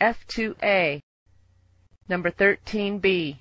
F2A. Number 13B.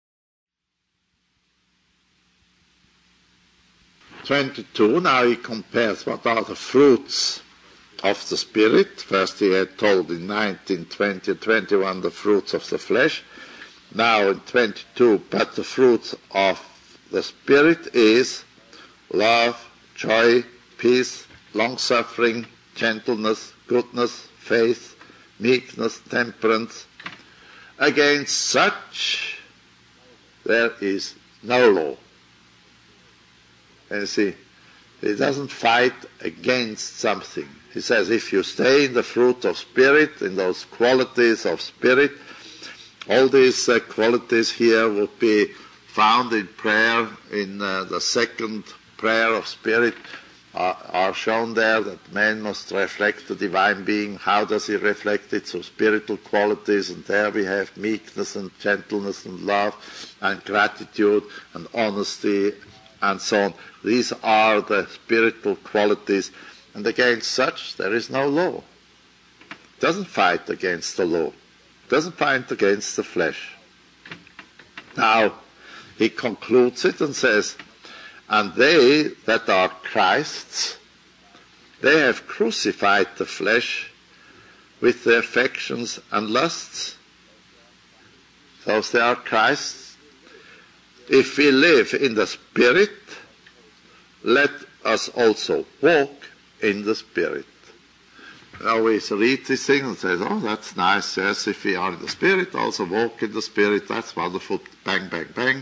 22, now he compares what are the fruits of the Spirit. First he had told in 19, 20, and 21 the fruits of the flesh. Now in 22, but the fruits of the Spirit is love, joy, peace, long-suffering, gentleness, goodness, faith, meekness, temperance. Against such there is no law. And you see, he doesn't fight against something. He says if you stay in the fruit of Spirit, in those qualities of Spirit, all these qualities here would be found in prayer, in the second prayer of Spirit, are shown there that man must reflect the divine being. How does he reflect it? So spiritual qualities, and there we have meekness and gentleness and love and gratitude and honesty and so on. These are the spiritual qualities, and against such there is no law. It doesn't fight against the law. It doesn't fight against the flesh. Now, he concludes it and says, and they that are Christ's, they have crucified the flesh with the affections and lusts. Those they are Christ's. If we live in the Spirit, let us also walk in the Spirit. We always read these things and say, oh, that's nice, yes, if we are in the Spirit, also walk in the Spirit, that's wonderful, bang, bang, bang.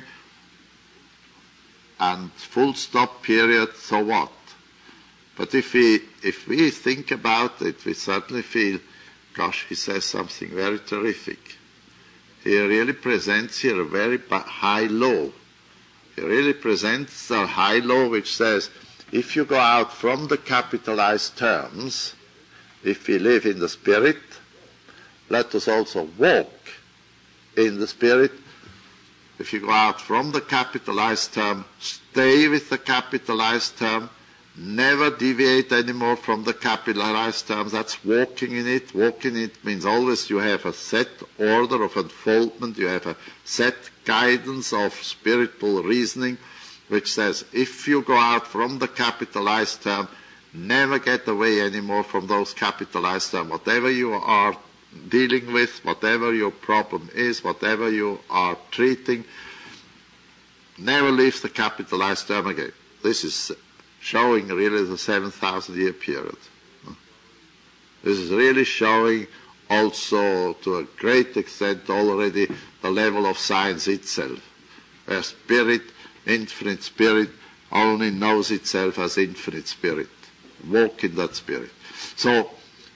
And full stop, period, so what? But if we think about it, we certainly feel, gosh, he says something very terrific. He really presents here a very high law. He really presents a high law which says, if you go out from the capitalized terms, if we live in the Spirit, let us also walk in the Spirit. If you go out from the capitalized term, stay with the capitalized term, never deviate anymore from the capitalized terms. That's walking in it. Walking in it means always you have a set order of unfoldment, you have a set guidance of spiritual reasoning, which says if you go out from the capitalized term, never get away anymore from those capitalized terms. Whatever you are dealing with, whatever your problem is, whatever you are treating, never leave the capitalized term again. This is showing really the 7,000-year period. This is really showing also to a great extent already the level of science itself, where Spirit, infinite Spirit, only knows itself as infinite Spirit. Walk in that Spirit. So,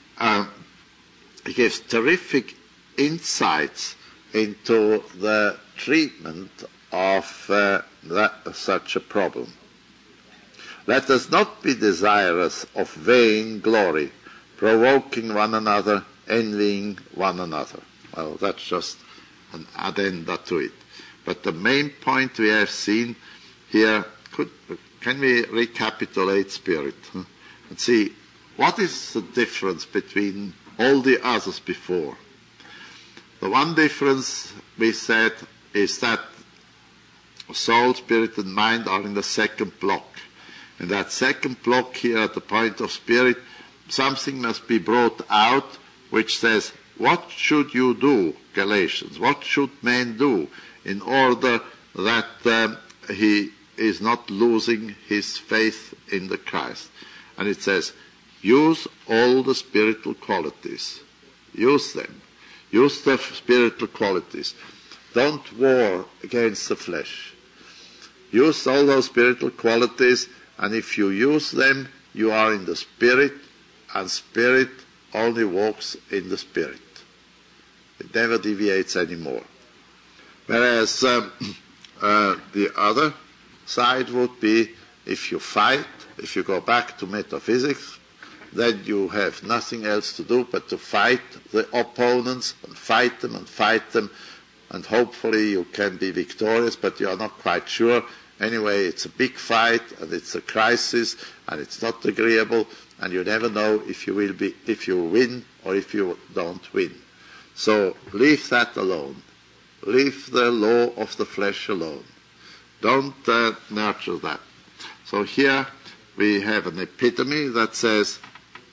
it gives terrific insights into the treatment of such a problem. Let us not be desirous of vain glory, provoking one another, envying one another. Well, that's just an addenda to it. But the main point we have seen here, can we recapitulate Spirit and see what is the difference between all the others before? The one difference we said is that soul, spirit and mind are in the second block. In that second block here at the point of Spirit, something must be brought out which says, what should you do, Galatians? What should man do in order that he is not losing his faith in the Christ? And it says, use all the spiritual qualities. Use them. Use the spiritual qualities. Don't war against the flesh. Use all those spiritual qualities, and if you use them, you are in the Spirit, and Spirit only walks in the Spirit. It never deviates anymore. Whereas the other side would be, if you fight, if you go back to metaphysics, then you have nothing else to do but to fight the opponents and fight them, and hopefully you can be victorious, but you are not quite sure. Anyway, it's a big fight, and it's a crisis, and it's not agreeable, and you never know if you win or if you don't win. So leave that alone. Leave the law of the flesh alone. Don't nurture that. So here we have an epitome that says,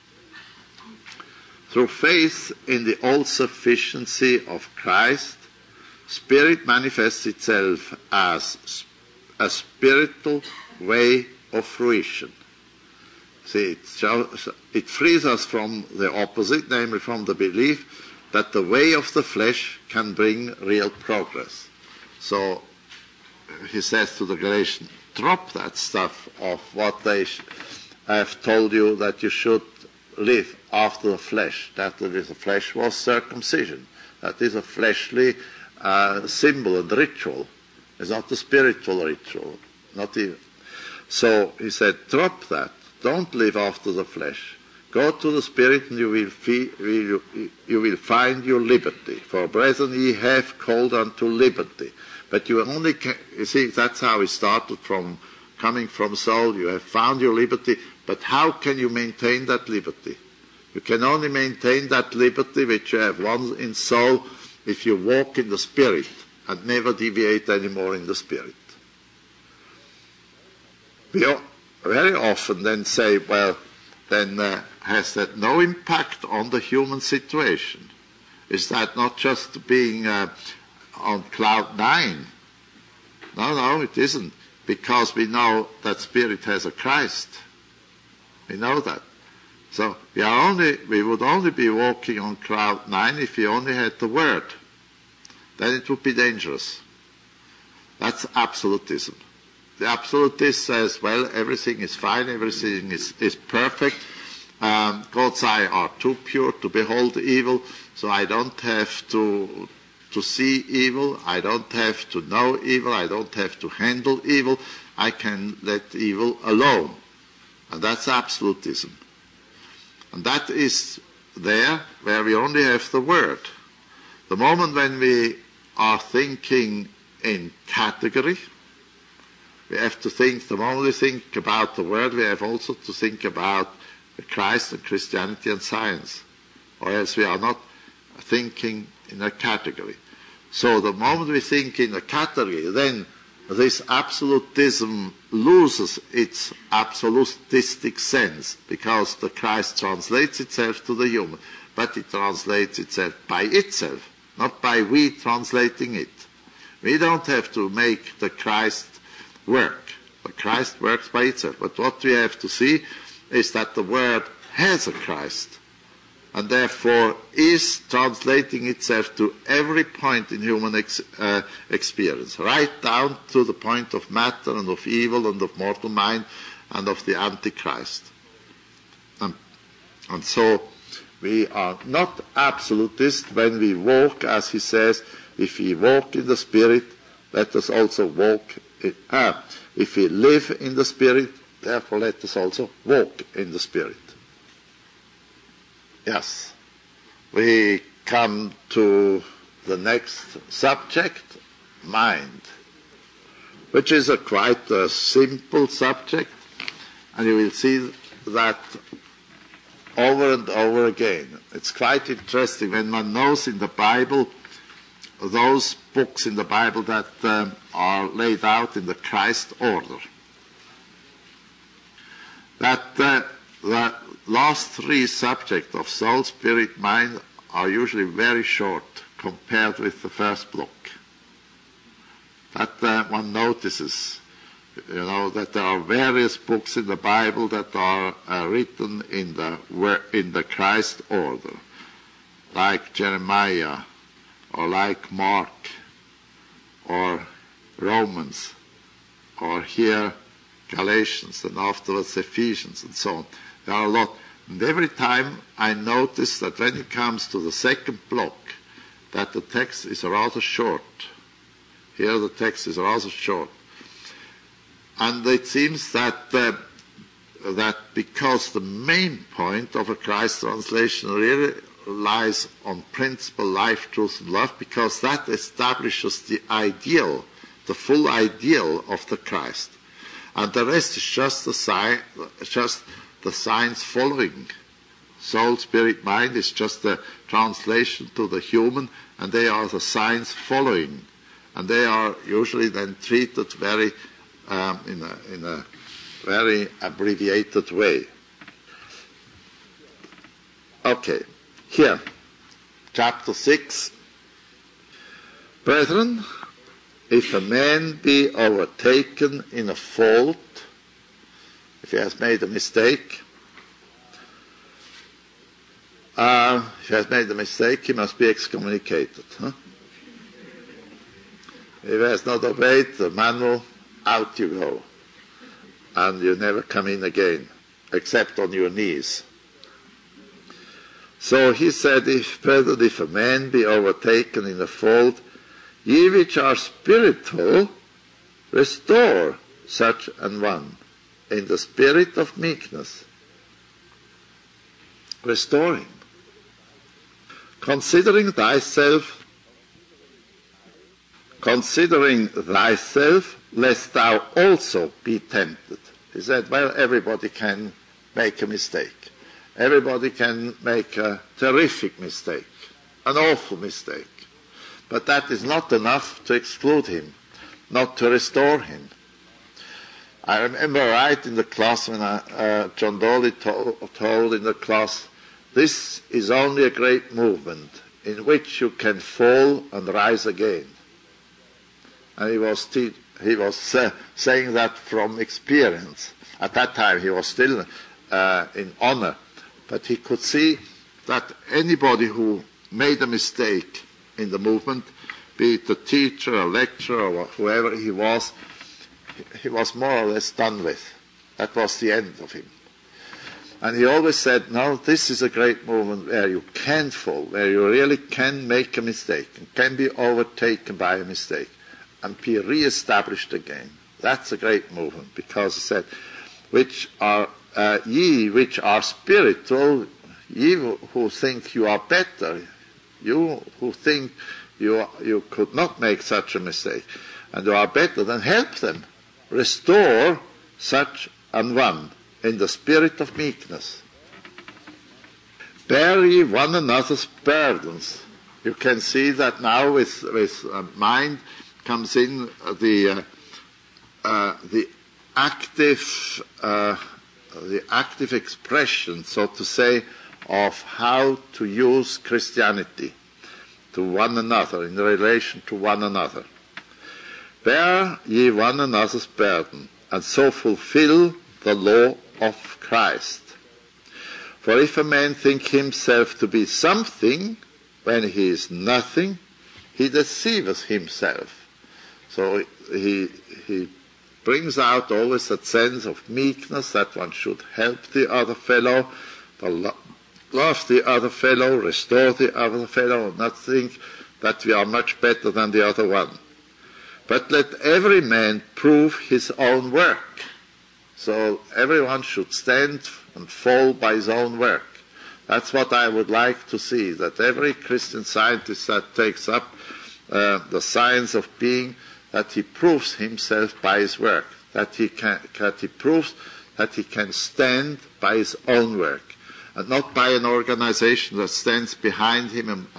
through faith in the all-sufficiency of Christ, Spirit manifests itself as a spiritual way of fruition. See, it frees us from the opposite, namely from the belief that the way of the flesh can bring real progress. So he says to the Galatians, drop that stuff of what they have told you that you should live after the flesh. That the flesh was circumcision. That is a fleshly symbol and ritual. It's not a spiritual ritual. Not even. So he said, drop that. Don't live after the flesh. Go to the Spirit and you will find your liberty. For brethren, ye have called unto liberty. But you only can, you see, that's how it started from coming from Saul. You have found your liberty, but how can you maintain that liberty? You can only maintain that liberty which you have won in Saul if you walk in the Spirit and never deviate anymore in the Spirit. We very often then say, well, then has that no impact on the human situation? Is that not just being on cloud 9? No, it isn't. Because we know that Spirit has a Christ. We know that. So we would only be walking on cloud 9 if we only had the Word. Then it would be dangerous. That's absolutism. The absolutist says, well, everything is fine, everything is perfect. God's eyes are too pure to behold evil, so I don't have to see evil, I don't have to know evil, I don't have to handle evil, I can let evil alone. And that's absolutism. And that is there where we only have the Word. The moment when we are thinking in category, we have to think, the moment we think about the Word, we have also to think about Christ and Christianity and science. Or else we are not thinking in a category. So the moment we think in a category, then this absolutism loses its absolutistic sense, because the Christ translates itself to the human, but it translates itself by itself, not by we translating it. We don't have to make the Christ work. The Christ works by itself. But what we have to see is that the Word has a Christ, and therefore is translating itself to every point in human experience, right down to the point of matter and of evil and of mortal mind and of the Antichrist. And so we are not absolutists when we walk, as he says, if we walk in the Spirit, let us also walk if we live in the Spirit, therefore let us also walk in the Spirit. Yes. We come to the next subject, mind, which is quite a simple subject, and you will see that over and over again. It's quite interesting when one knows in the Bible, those books in the Bible that are laid out in the Christ order, that the last three subjects of soul, spirit, mind are usually very short compared with the first block. That one notices, that there are various books in the Bible that are written in the Christ order, like Jeremiah, or like Mark, or Romans, or here Galatians, and afterwards Ephesians, and so on. There are a lot. And every time I notice that when it comes to the second block, that the text is rather short. Here the text is rather short. And it seems that because the main point of a Christ translation really lies on principle, life, truth, and love, because that establishes the ideal, the full ideal of the Christ. And the rest is just the signs following Soul, spirit, mind is just a translation to the human, and they are the signs following. And they are usually then treated very in a very abbreviated way. Okay, here, chapter 6. Brethren, if a man be overtaken in a fault, if he has made a mistake, he must be excommunicated. If he has not obeyed the manual, out you go. And you never come in again, except on your knees. So he said, if a man be overtaken in a fault, ye which are spiritual, restore such an one in the spirit of meekness. Restore him. Considering thyself, lest thou also be tempted. He said, well, everybody can make a mistake. Everybody can make a terrific mistake, an awful mistake. But that is not enough to exclude him, not to restore him. I remember right in the class when John Dolly told in the class, this is only a great movement in which you can fall and rise again. And he was saying that from experience. At that time he was still in honor, but he could see that anybody who made a mistake in the movement, be it a teacher, a lecturer, or whoever he was more or less done with. That was the end of him. And he always said, no, this is a great movement where you can fall, where you really can make a mistake, and can be overtaken by a mistake, and be re-established again. That's a great movement, because he said, which are ye which are spiritual, ye who think you are better, you who think you could not make such a mistake, and you are better, then help them. Restore such an one in the spirit of meekness. Bear ye one another's burdens. You can see that now with mind comes in the active expression, so to say, of how to use Christianity to one another, in relation to one another. Bear ye one another's burden, and so fulfill the law of Christ. For if a man think himself to be something, when he is nothing, he deceiveth himself. So he brings out always that sense of meekness, that one should help the other fellow, love the other fellow, restore the other fellow, and not think that we are much better than the other one. But let every man prove his own work. So everyone should stand and fall by his own work. That's what I would like to see, that every Christian Scientist that takes up the science of being, that he proves himself by his work, that he proves that he can stand by his own work, and not by an organization that stands behind him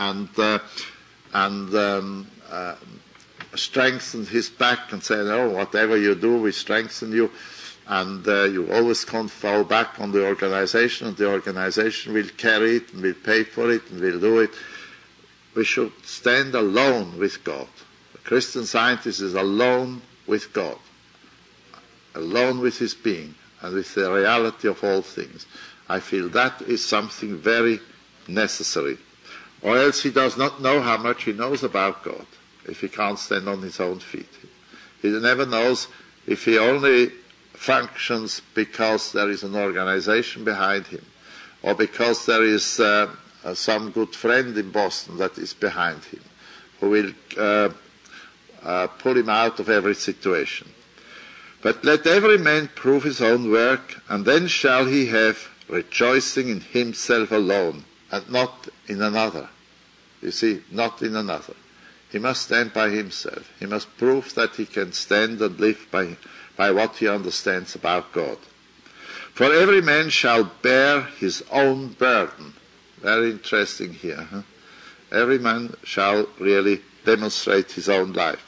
and strengthens his back and says, oh, whatever you do, we strengthen you, and you always can't fall back on the organization, and the organization will carry it and will pay for it and will do it. We should stand alone with God. The Christian Scientist is alone with God, alone with his being and with the reality of all things. I feel that is something very necessary. Or else he does not know how much he knows about God, if he can't stand on his own feet. He never knows if he only functions because there is an organization behind him, or because there is some good friend in Boston that is behind him, who will pull him out of every situation. But let every man prove his own work, and then shall he have rejoicing in himself alone, and not in another. You see, not in another. He must stand by himself. He must prove that he can stand and live by what he understands about God. For every man shall bear his own burden. Very interesting here. Huh? Every man shall really demonstrate his own life.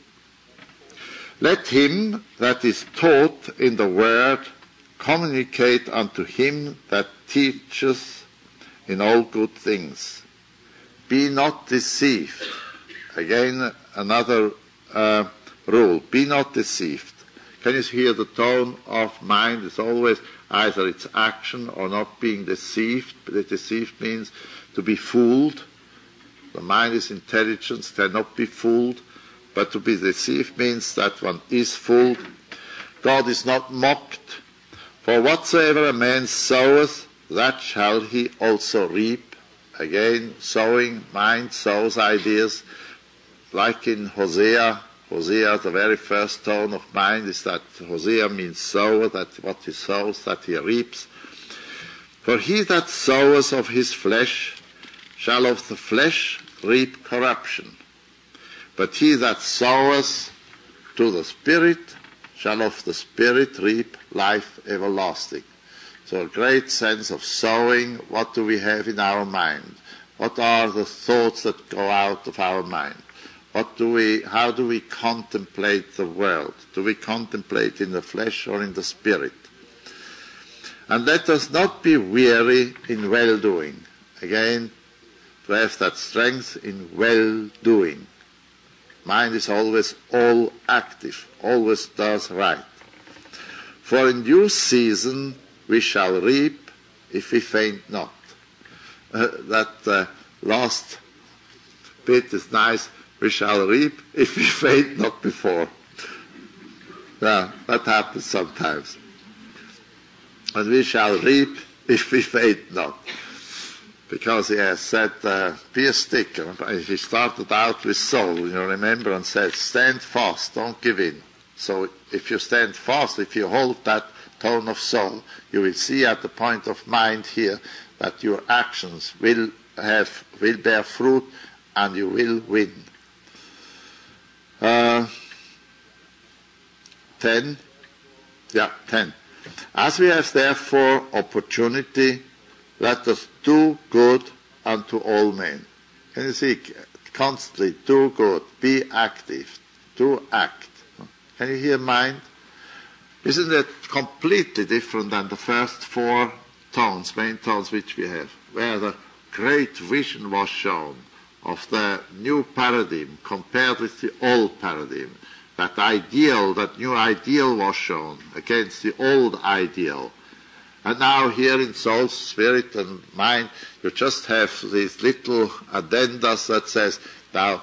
Let him that is taught in the word communicate unto him that teacheth in all good things. Be not deceived. Again, another rule. Be not deceived. Can you hear the tone of mind? It's always either it's action or not being deceived. But deceived means to be fooled. The mind is intelligence, cannot be fooled. But to be deceived means that one is fooled. God is not mocked. For whatsoever a man soweth, that shall he also reap. Again, sowing, mind sows ideas. Like in Hosea, the very first tone of mind is that Hosea means sower, that what he sows, that he reaps. For he that soweth of his flesh shall of the flesh reap corruption. But he that soweth to the Spirit shall of the Spirit reap life everlasting. So a great sense of sowing. What do we have in our mind? What are the thoughts that go out of our mind? How do we contemplate the world? Do we contemplate in the flesh or in the Spirit? And let us not be weary in well-doing. Again, to have that strength in well-doing. Mind is always all active, always does right. For in due season we shall reap if we faint not. That last bit is nice. We shall reap if we faint not before. Yeah, that happens sometimes. And we shall reap if we faint not. Because he has said, be a sticker. He started out with Saul, you remember, and said, stand fast, don't give in. So if you stand fast, if you hold that tone of Saul, you will see at the point of mind here that your actions will bear fruit and you will win. 10. As we have therefore opportunity, let us do good unto all men. Can you see? Constantly do good, be active, do act. Can you hear mind? Isn't it completely different than the first four tones, main tones which we have, where the great vision was shown of the new paradigm compared with the old paradigm? That ideal, that new ideal was shown against the old ideal. And now here in soul, spirit and mind, you just have these little addendas that says, now,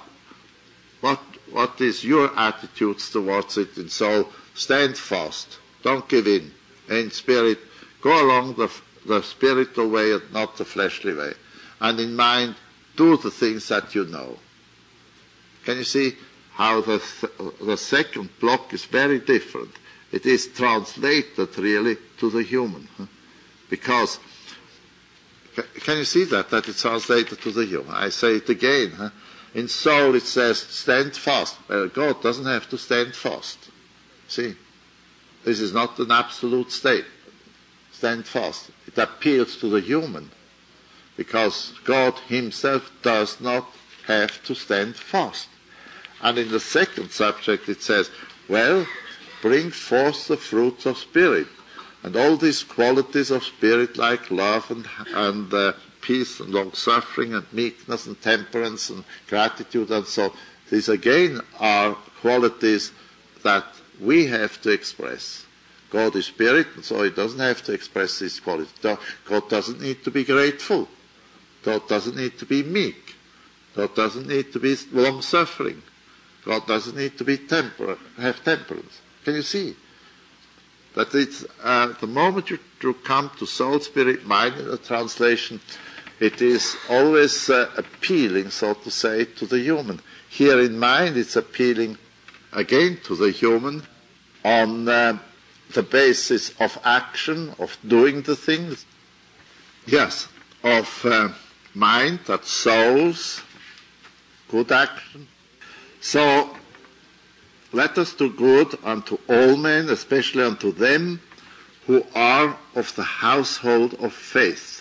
what is your attitudes towards it in soul? Stand fast. Don't give in. In spirit, go along the spiritual way and not the fleshly way. And in mind, do the things that you know. Can you see how the second block is very different? It is translated really to the human. Because, can you see that it's translated to the human? I say it again. In soul it says, stand fast. Well, God doesn't have to stand fast. See? This is not an absolute state. Stand fast. It appeals to the human. Because God himself does not have to stand fast. And in the second subject it says, well, bring forth the fruits of spirit. And all these qualities of spirit like love and peace and long-suffering and meekness and temperance and gratitude and so, these again are qualities that we have to express. God is spirit, and so he doesn't have to express these qualities. God doesn't need to be grateful. God doesn't need to be meek. God doesn't need to be long-suffering. God doesn't need to be have temperance. Can you see? That it's the moment you come to soul, spirit, mind in the translation, it is always appealing, so to say, to the human. Here in mind, it's appealing again to the human on the basis of action, of doing the things. Yes, of mind that sows good action. So, let us do good unto all men, especially unto them who are of the household of faith.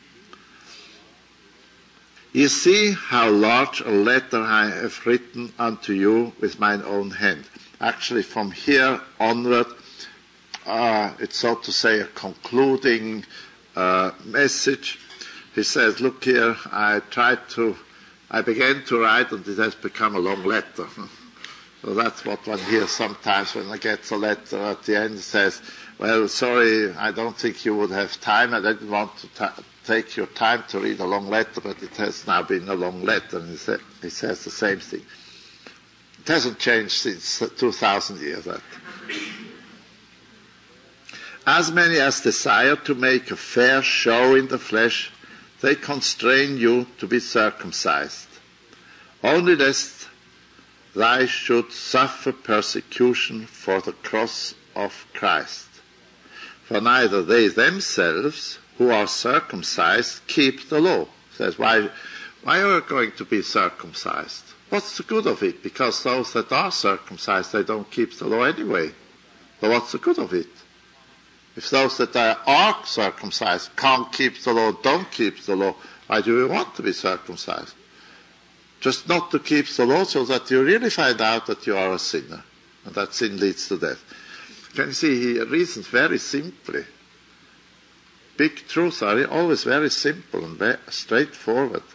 Ye see how large a letter I have written unto you with mine own hand. Actually, from here onward, it's so to say a concluding message. He says, look here, I began to write and it has become a long letter. So that's what one hears sometimes when I get a letter at the end. It says, well, sorry, I don't think you would have time. I didn't want to take your time to read a long letter, but it has now been a long letter. And he says the same thing. It hasn't changed since 2,000 years. That. As many as desire to make a fair show in the flesh, they constrain you to be circumcised, only lest thou should suffer persecution for the cross of Christ. For neither they themselves, who are circumcised, keep the law. Says, why are you going to be circumcised? What's the good of it? Because those that are circumcised, they don't keep the law anyway. So what's the good of it? If those that are circumcised can't keep the law, don't keep the law, why do you want to be circumcised? Just not to keep the law so that you really find out that you are a sinner. And that sin leads to death. Can you see, he reasons very simply. Big truths are always very simple and very straightforward.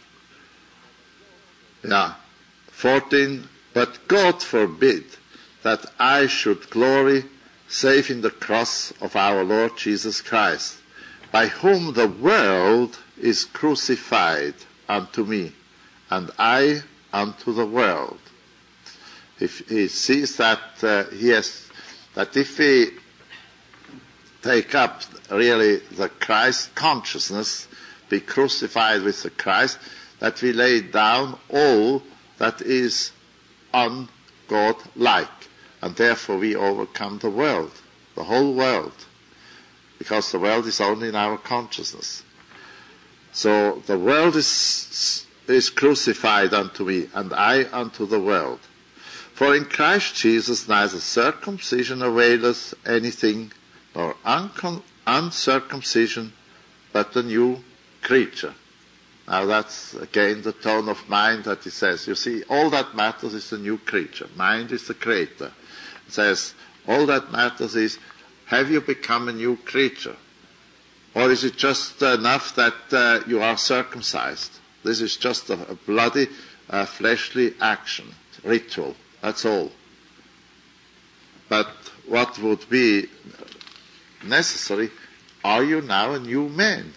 14, but God forbid that I should glory save in the cross of our Lord Jesus Christ, by whom the world is crucified unto me, and I unto the world. If he sees that that if we take up really the Christ consciousness, be crucified with the Christ, that we lay down all that is un-God-like. And therefore we overcome the world, the whole world, because the world is only in our consciousness. So the world is crucified unto me, and I unto the world. For in Christ Jesus neither circumcision availeth anything, nor uncircumcision, but a new creature. Now that's again the tone of mind that he says. You see, all that matters is the new creature. Mind is the creator. It says, all that matters is, have you become a new creature? Or is it just enough that you are circumcised? This is just a bloody, fleshly action, ritual. That's all. But what would be necessary, are you now a new man?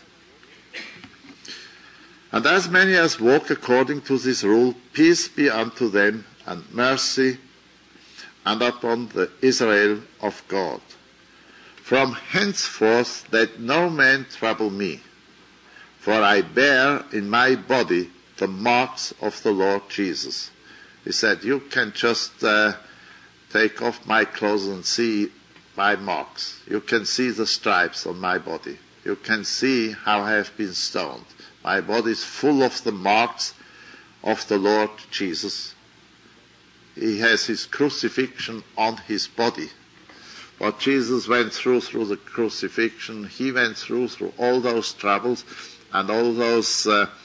And as many as walk according to this rule, peace be unto them, and mercy, and upon the Israel of God. From henceforth let no man trouble me, for I bear in my body the marks of the Lord Jesus. He said, you can just take off my clothes and see my marks. You can see the stripes on my body. You can see how I have been stoned. My body is full of the marks of the Lord Jesus. He has his crucifixion on his body. What Jesus went through the crucifixion, he went through all those troubles and all those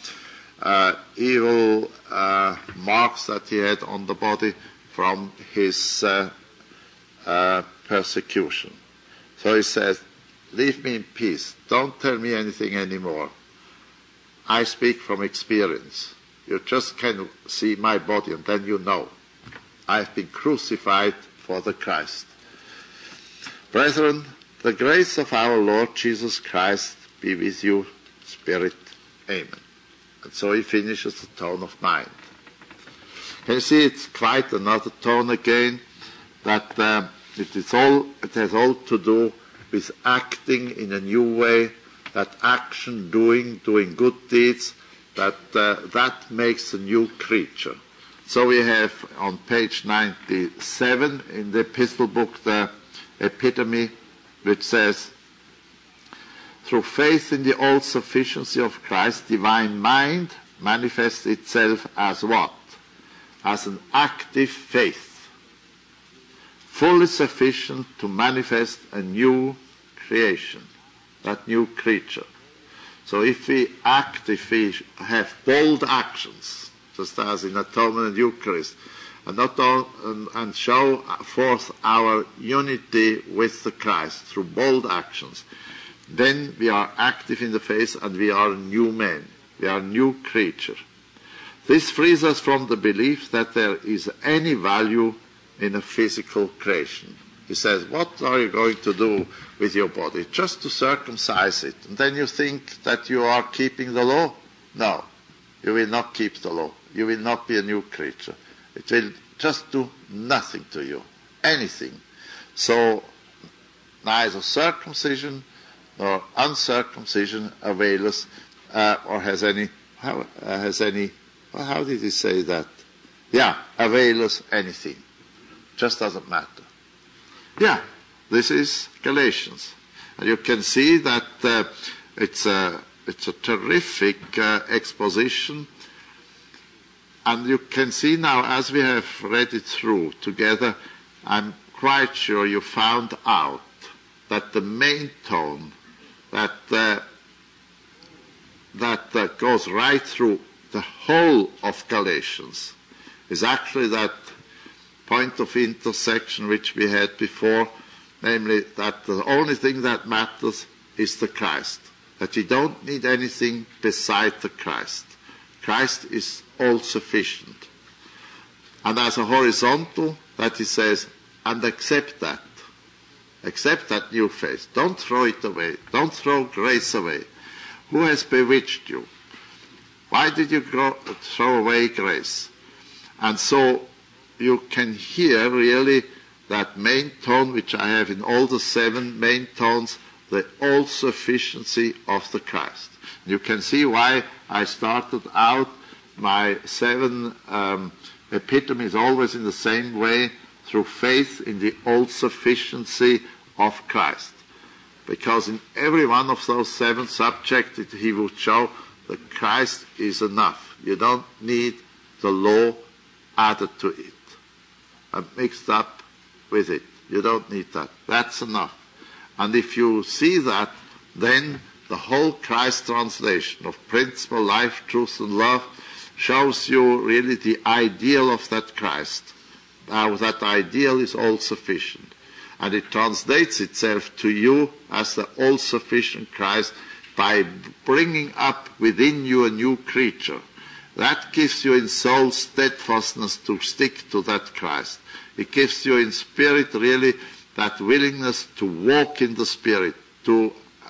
evil marks that he had on the body from his persecution. So he says, leave me in peace. Don't tell me anything anymore. I speak from experience. You just can see my body and then you know. I have been crucified for the Christ. Brethren, the grace of our Lord Jesus Christ be with you, Spirit. Amen. And so he finishes the tone of mind. Can you see it's quite another tone again, that it has all to do with acting in a new way, that action, doing good deeds, that makes a new creature. So we have on page 97 in the epistle book the epitome, which says, through faith in the all-sufficiency of Christ, divine mind manifests itself as what? As an active faith, fully sufficient to manifest a new creation, that new creature. So if we act, if we have bold actions, just as in Atonement and Eucharist, and show forth our unity with the Christ through bold actions, then we are active in the faith and we are new men. We are a new creature. This frees us from the belief that there is any value in a physical creation. He says, what are you going to do with your body? Just to circumcise it. And then you think that you are keeping the law? No, you will not keep the law. You will not be a new creature. It will just do nothing to you, anything. So neither circumcision nor uncircumcision avails or has any, how did he say that? Yeah, avails anything. Just doesn't matter. Yeah, this is Galatians. And you can see that it's a terrific exposition. And you can see now, as we have read it through together, I'm quite sure you found out that the main tone that goes right through the whole of Galatians is actually that point of intersection which we had before, namely that the only thing that matters is the Christ, that you don't need anything beside the Christ. Christ is all sufficient. And as a horizontal, that he says, and accept that. Accept that new faith. Don't throw it away. Don't throw grace away. Who has bewitched you? Why did you throw away grace? And so you can hear really that main tone which I have in all the 7 main tones, the all-sufficiency of the Christ. You can see why I started out my 7 epitomes always in the same way, through faith in the all-sufficiency of Christ. Because in every one of those 7 subjects he would show that Christ is enough. You don't need the law added to it and mixed up with it. You don't need that. That's enough. And if you see that, then the whole Christ translation of principle, life, truth, and love shows you really the ideal of that Christ. Now that ideal is all-sufficient. And it translates itself to you as the all-sufficient Christ by bringing up within you a new creature. That gives you in soul steadfastness to stick to that Christ. It gives you in spirit really that willingness to walk in the Spirit, to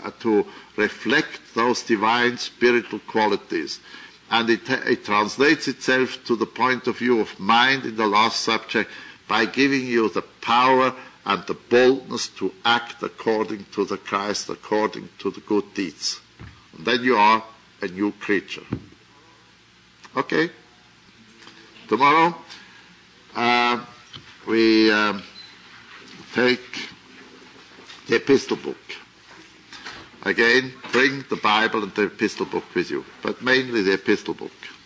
reflect those divine spiritual qualities. And it translates itself to the point of view of mind in the last subject by giving you the power and the boldness to act according to the Christ, according to the good deeds. And then you are a new creature. Okay? Tomorrow we take the epistle book. Again, bring the Bible and the epistle book with you, but mainly the epistle book.